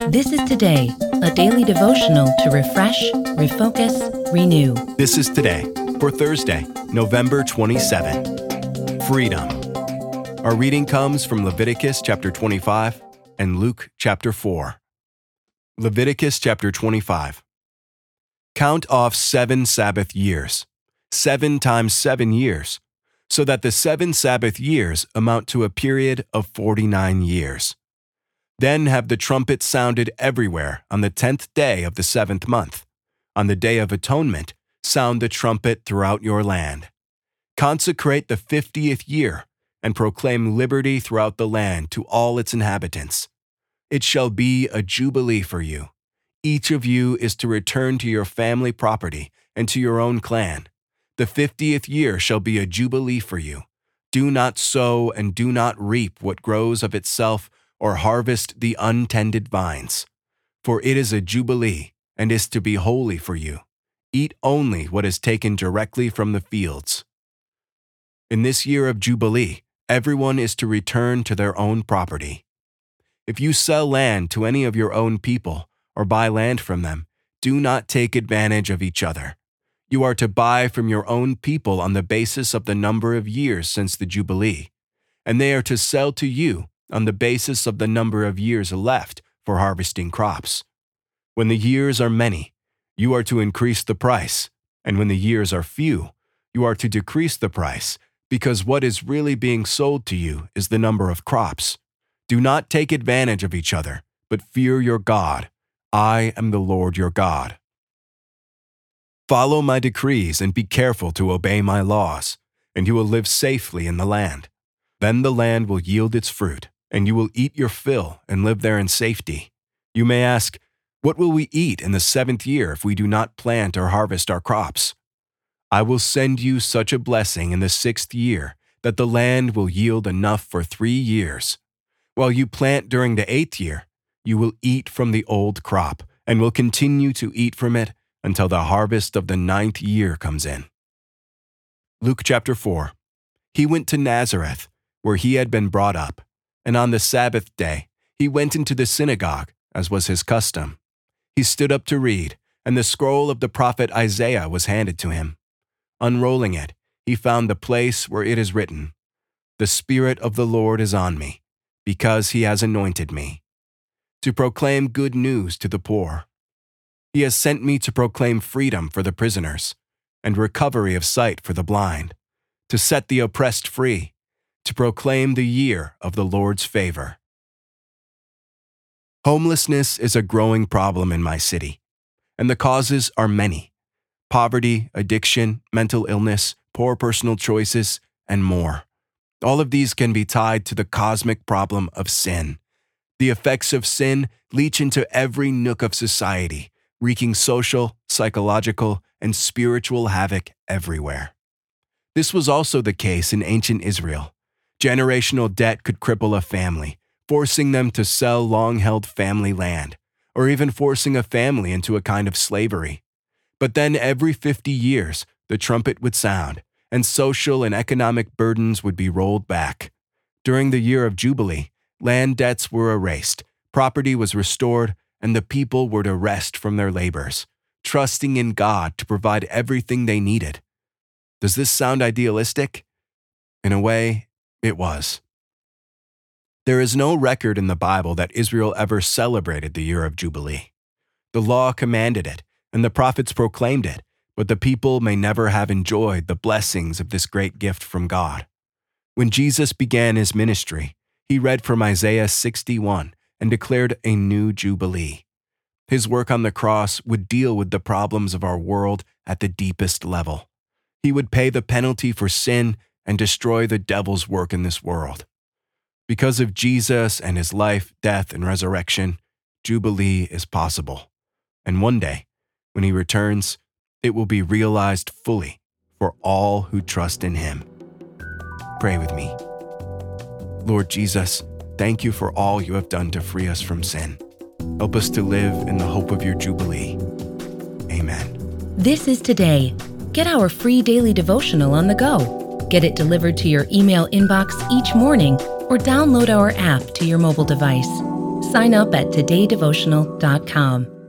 This is Today, a daily devotional to refresh, refocus, renew. This is Today for Thursday, November 27. Freedom. Our reading comes from Leviticus chapter 25 and Luke chapter 4. Leviticus chapter 25. Count off 7 Sabbath years, 7 times 7 years, so that the 7 Sabbath years amount to a period of 49 years. Then have the trumpet sounded everywhere on the 10th day of the 7th month. On the Day of Atonement, sound the trumpet throughout your land. Consecrate the 50th year, and proclaim liberty throughout the land to all its inhabitants. It shall be a jubilee for you. Each of you is to return to your family property and to your own clan. The 50th year shall be a jubilee for you. Do not sow and do not reap what grows of itself, or harvest the untended vines. For it is a jubilee, and is to be holy for you. Eat only what is taken directly from the fields. In this year of jubilee, everyone is to return to their own property. If you sell land to any of your own people, or buy land from them, do not take advantage of each other. You are to buy from your own people on the basis of the number of years since the jubilee, and they are to sell to you on the basis of the number of years left for harvesting crops. When the years are many, you are to increase the price, and when the years are few, you are to decrease the price, because what is really being sold to you is the number of crops. Do not take advantage of each other, but fear your God. I am the Lord your God. Follow my decrees and be careful to obey my laws, and you will live safely in the land. Then the land will yield its fruit, and you will eat your fill and live there in safety. You may ask, what will we eat in the 7th year if we do not plant or harvest our crops? I will send you such a blessing in the 6th year that the land will yield enough for 3 years. While you plant during the 8th year, you will eat from the old crop and will continue to eat from it until the harvest of the 9th year comes in. Luke chapter 4. He went to Nazareth, where he had been brought up, and on the Sabbath day he went into the synagogue, as was his custom. He stood up to read, and the scroll of the prophet Isaiah was handed to him. Unrolling it, he found the place where it is written, "The Spirit of the Lord is on me, because he has anointed me, to proclaim good news to the poor. He has sent me to proclaim freedom for the prisoners, and recovery of sight for the blind, to set the oppressed free, to proclaim the year of the Lord's favor." Homelessness is a growing problem in my city, and the causes are many: poverty, addiction, mental illness, poor personal choices, and more. All of these can be tied to the cosmic problem of sin. The effects of sin leach into every nook of society, wreaking social, psychological, and spiritual havoc everywhere. This was also the case in ancient Israel. Generational debt could cripple a family, forcing them to sell long-held family land, or even forcing a family into a kind of slavery. But then every 50 years, the trumpet would sound, and social and economic burdens would be rolled back. During the year of Jubilee, land debts were erased, property was restored, and the people were to rest from their labors, trusting in God to provide everything they needed. Does this sound idealistic? In a way, it was. There is no record in the Bible that Israel ever celebrated the year of Jubilee. The law commanded it, and the prophets proclaimed it, but the people may never have enjoyed the blessings of this great gift from God. When Jesus began his ministry, he read from Isaiah 61 and declared a new Jubilee. His work on the cross would deal with the problems of our world at the deepest level. He would pay the penalty for sin and destroy the devil's work in this world. Because of Jesus and his life, death, and resurrection, Jubilee is possible. And one day, when he returns, it will be realized fully for all who trust in him. Pray with me. Lord Jesus, thank you for all you have done to free us from sin. Help us to live in the hope of your Jubilee. Amen. This is Today. Get our free daily devotional on the go. Get it delivered to your email inbox each morning, or download our app to your mobile device. Sign up at todaydevotional.com.